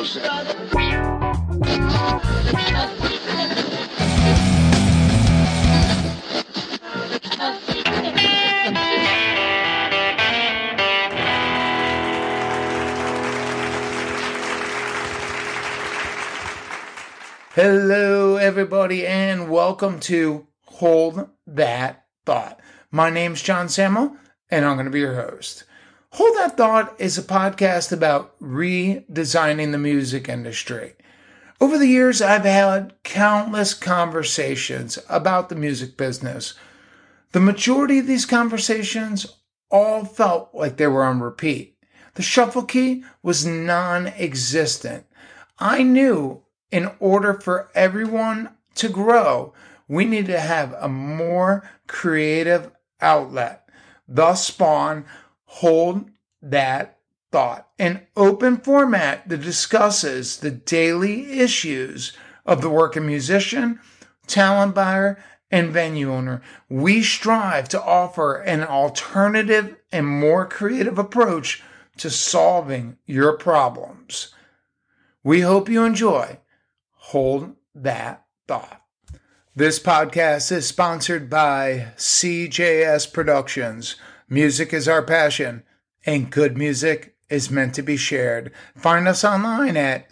Hello, everybody, and welcome to Hold That Thought. My name's John Samuel, and I'm going to be your host. Hold That Thought is a podcast about redesigning the music industry. Over the years, I've had countless conversations about the music business. The majority of these conversations all felt like they were on repeat. The shuffle key was non-existent. I knew in order for everyone to grow, we need to have a more creative outlet. Thus spawn Hold That Thought, an open format that discusses the daily issues of the working musician, talent buyer, and venue owner. We strive to offer an alternative and more creative approach to solving your problems. We hope you enjoy Hold That Thought. This podcast is sponsored by CJS Productions. Music is our passion, and good music is meant to be shared. Find us online at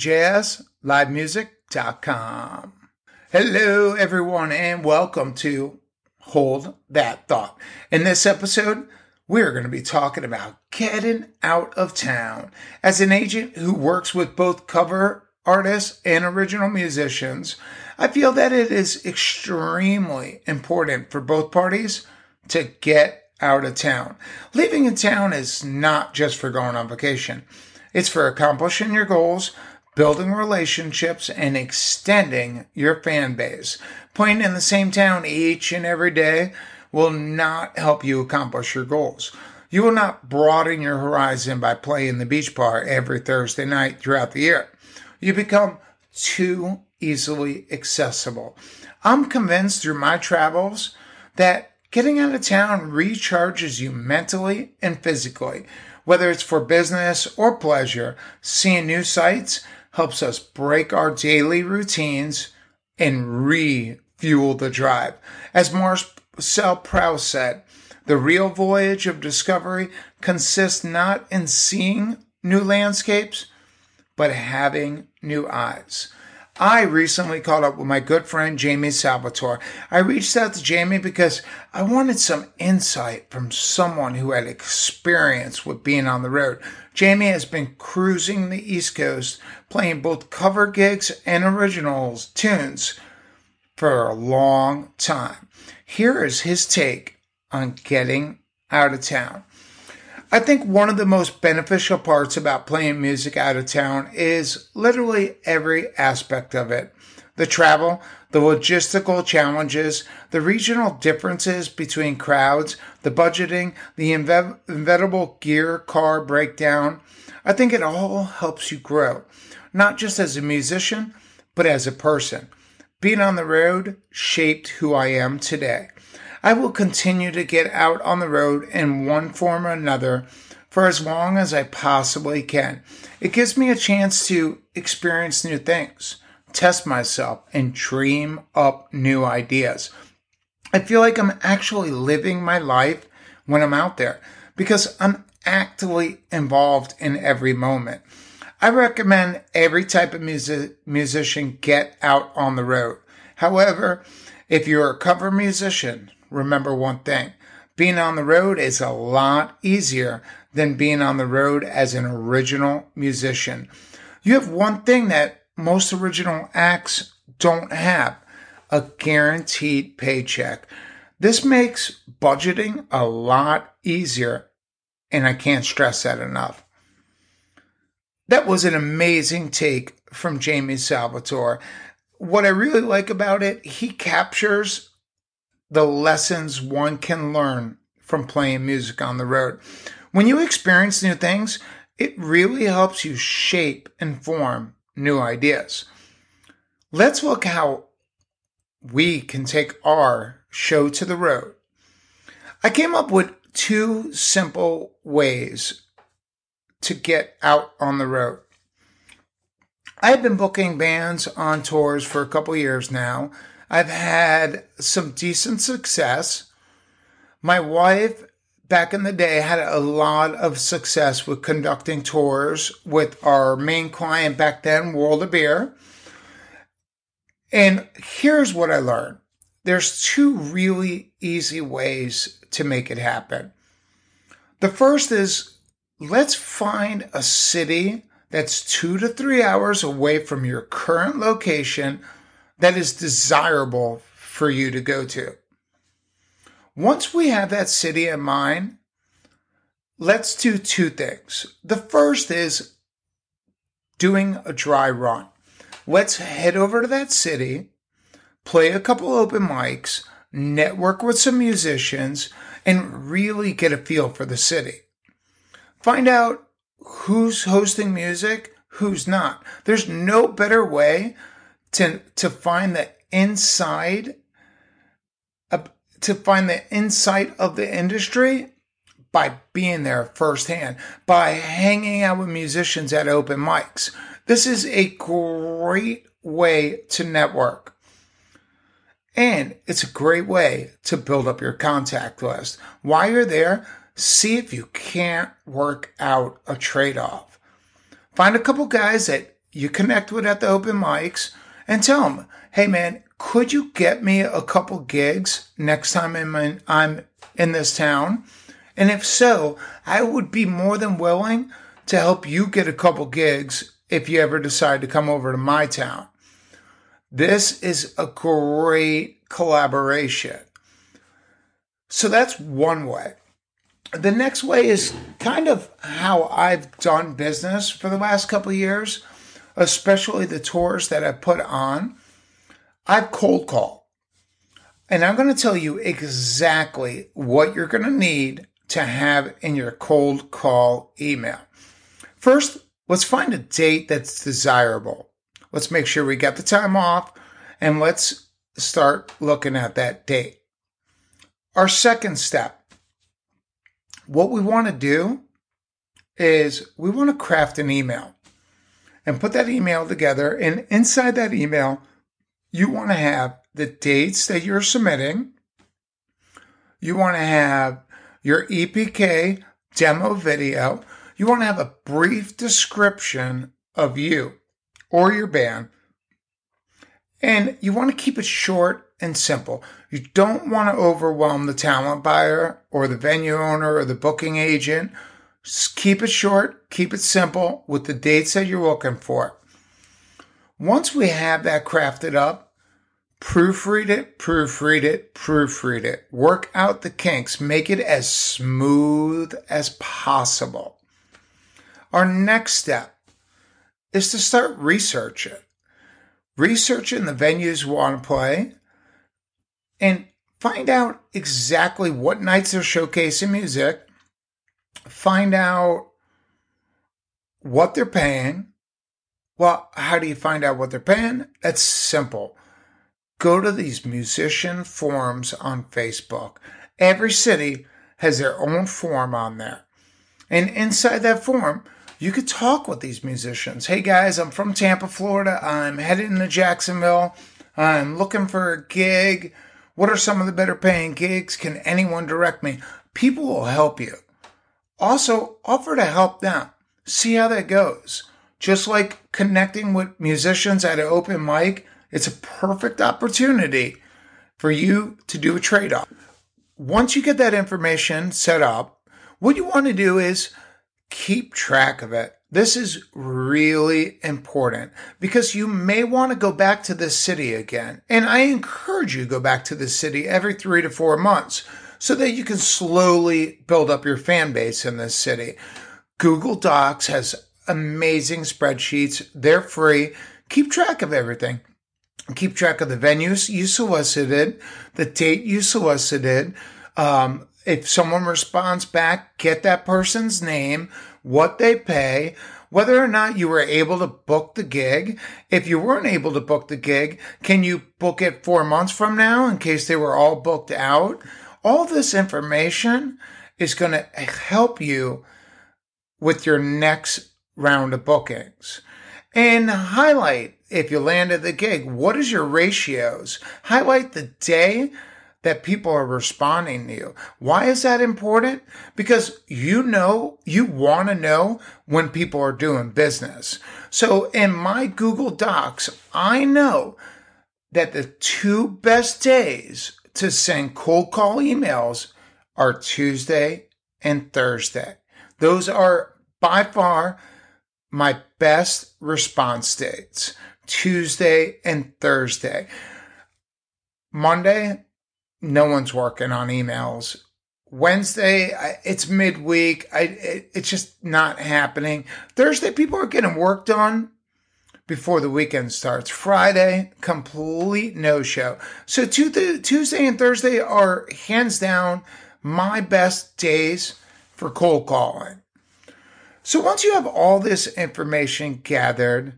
cjslivemusic.com. Hello, everyone, and welcome to Hold That Thought. In this episode, we're going to be talking about getting out of town. As an agent who works with both cover artists and original musicians, I feel that it is extremely important for both parties to get out of town. Leaving a town is not just for going on vacation. It's for accomplishing your goals, building relationships, and extending your fan base. Playing in the same town each and every day will not help you accomplish your goals. You will not broaden your horizon by playing the beach bar every Thursday night throughout the year. You become too easily accessible. I'm convinced through my travels that getting out of town recharges you mentally and physically. Whether it's for business or pleasure, seeing new sights helps us break our daily routines and refuel the drive. As Marcel Proust said, the real voyage of discovery consists not in seeing new landscapes, but having new eyes. I recently caught up with my good friend Jamie Salvatore. I reached out to Jamie because I wanted some insight from someone who had experience with being on the road. Jamie has been cruising the East Coast, playing both cover gigs and originals tunes for a long time. Here is his take on getting out of town. I think one of the most beneficial parts about playing music out of town is literally every aspect of it. The travel, the logistical challenges, the regional differences between crowds, the budgeting, the inevitable gear car breakdown. I think it all helps you grow, not just as a musician, but as a person. Being on the road shaped who I am today. I will continue to get out on the road in one form or another for as long as I possibly can. It gives me a chance to experience new things, test myself, and dream up new ideas. I feel like I'm actually living my life when I'm out there because I'm actively involved in every moment. I recommend every type of musician get out on the road. However, if you're a cover musician, remember one thing. Being on the road is a lot easier than being on the road as an original musician. You have one thing that most original acts don't have: a guaranteed paycheck. This makes budgeting a lot easier, and I can't stress that enough. That was an amazing take from Jamie Salvatore. What I really like about it, he captures the lessons one can learn from playing music on the road. When you experience new things, it really helps you shape and form new ideas. Let's look how we can take our show to the road. I came up with 2 simple ways to get out on the road. I've been booking bands on tours for a couple years now. I've had some decent success. My wife, back in the day, had a lot of success with conducting tours with our main client back then, World of Beer. And here's what I learned. There's two really easy ways to make it happen. The first is, let's find a city that's 2 to 3 hours away from your current location that is desirable for you to go to. Once we have that city in mind, let's do two things. The first is doing a dry run. Let's head over to that city, play a couple open mics, network with some musicians, and really get a feel for the city. Find out who's hosting music, who's not. There's no better way to find the inside of the industry by being there firsthand, by hanging out with musicians at open mics. This is a great way to network. And it's a great way to build up your contact list. While you're there, see if you can't work out a trade-off. Find a couple guys that you connect with at the open mics and tell them, hey man, could you get me a couple gigs next time I'm in this town? And if so, I would be more than willing to help you get a couple gigs if you ever decide to come over to my town. This is a great collaboration. So that's one way. The next way is kind of how I've done business for the last couple of years, especially the tours that I put on. I've cold called. And I'm going to tell you exactly what you're going to need to have in your cold call email. First, let's find a date that's desirable. Let's make sure we got the time off, and let's start looking at that date. Our second step, what we want to do is we want to craft an email and put that email together. And inside that email, you want to have the dates that you're submitting. You want to have your EPK demo video. You want to have a brief description of you or your band. And you want to keep it short and simple. You don't want to overwhelm the talent buyer or the venue owner or the booking agent. Just keep it short, keep it simple with the dates that you're looking for. Once we have that crafted up, proofread it. Work out the kinks. Make it as smooth as possible. Our next step is to start researching. Researching the venues we want to play and find out exactly what nights they're showcasing music. Find out what they're paying. Well, how do you find out what they're paying? That's simple. Go to these musician forums on Facebook. Every city has their own forum on there. And inside that forum, you could talk with these musicians. Hey guys, I'm from Tampa, Florida. I'm heading to Jacksonville. I'm looking for a gig. What are some of the better paying gigs? Can anyone direct me? People will help you. Also, offer to help them. See how that goes. Just like connecting with musicians at an open mic, it's a perfect opportunity for you to do a trade-off. Once you get that information set up, what you want to do is keep track of it. This is really important because you may want to go back to this city again. And I encourage you to go back to this city every 3 to 4 months so that you can slowly build up your fan base in this city. Google Docs has amazing spreadsheets. They're free. Keep track of everything. Keep track of the venues you solicited, the date you solicited. If someone responds back, get that person's name, what they pay, whether or not you were able to book the gig. If you weren't able to book the gig, can you book it 4 months from now in case they were all booked out? All this information is going to help you with your next round of bookings. And highlight, if you landed the gig, what is your ratios? Highlight the day that people are responding to you. Why is that important? Because you want to know when people are doing business. So in my Google Docs, I know that the 2 best days to send cold call emails are Tuesday and Thursday. Those are by far my best response dates, Tuesday and Thursday. Monday, no one's working on emails. Wednesday, it's midweek. It's just not happening. Thursday, people are getting work done before the weekend starts. Friday, complete no-show. So Tuesday and Thursday are hands down my best days for cold calling. So once you have all this information gathered,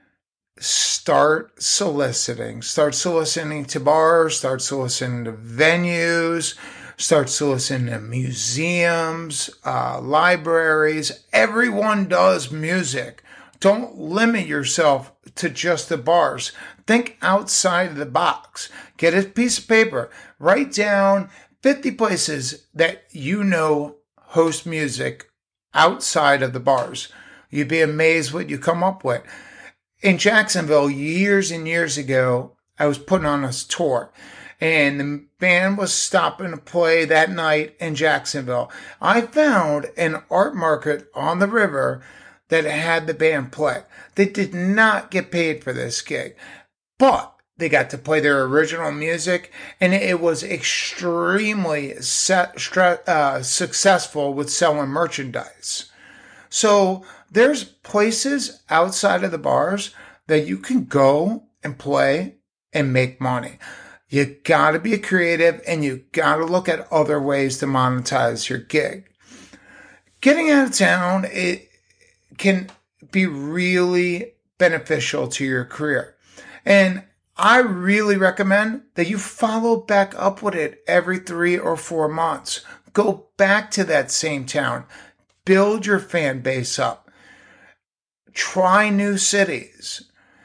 start soliciting. Start soliciting to bars, start soliciting to venues, start soliciting to museums, libraries. Everyone does music. Don't limit yourself to just the bars. Think outside of the box. Get a piece of paper. Write down 50 places that you know host music outside of the bars. You'd be amazed what you come up with. In Jacksonville, years and years ago, I was putting on a tour, and the band was stopping to play that night in Jacksonville. I found an art market on the river that had the band play. They did not get paid for this gig, but they got to play their original music, and it was extremely successful with selling merchandise. So there's places outside of the bars that you can go and play and make money. You got to be creative, and you got to look at other ways to monetize your gig. Getting out of town, it can be really beneficial to your career. And I really recommend that you follow back up with it every 3 or 4 months. Go back to that same town. Build your fan base up. Try new cities.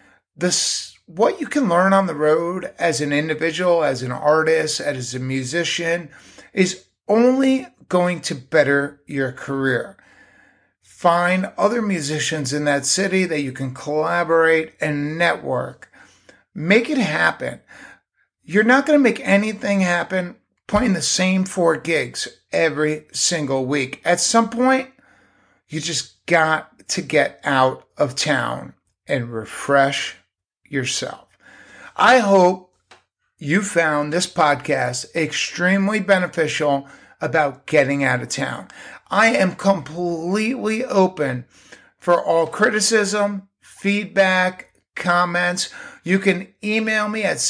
What you can learn on the road as an individual, as an artist, as a musician, is only going to better your career. Find other musicians in that city that you can collaborate and network. Make it happen. You're not going to make anything happen playing the same 4 gigs every single week. At some point, you just got to get out of town and refresh yourself. I hope you found this podcast extremely beneficial about getting out of town. I am completely open for all criticism, feedback, comments. You can email me at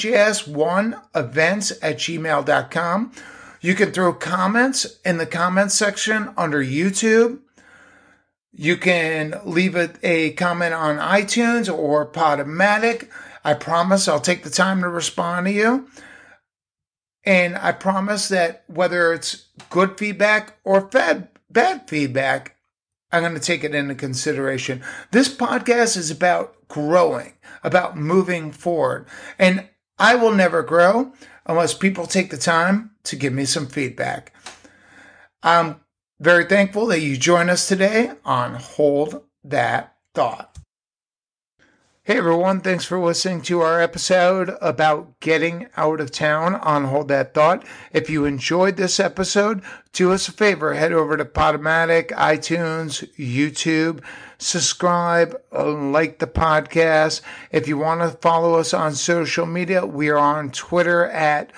cjs1events@gmail.com. You can throw comments in the comments section under YouTube. You can leave a comment on iTunes or Podomatic. I promise I'll take the time to respond to you. And I promise that whether it's good feedback or bad feedback, I'm going to take it into consideration. This podcast is about growing, about moving forward. And I will never grow unless people take the time to give me some feedback. I'm very thankful that you joined us today on Hold That Thought. Hey everyone, thanks for listening to our episode about getting out of town on Hold That Thought. If you enjoyed this episode, do us a favor, head over to Podomatic, iTunes, YouTube, subscribe, like the podcast. If you want to follow us on social media, we are on Twitter at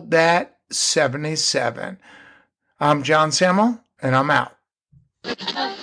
HoldThat77. I'm John Samuel, and I'm out.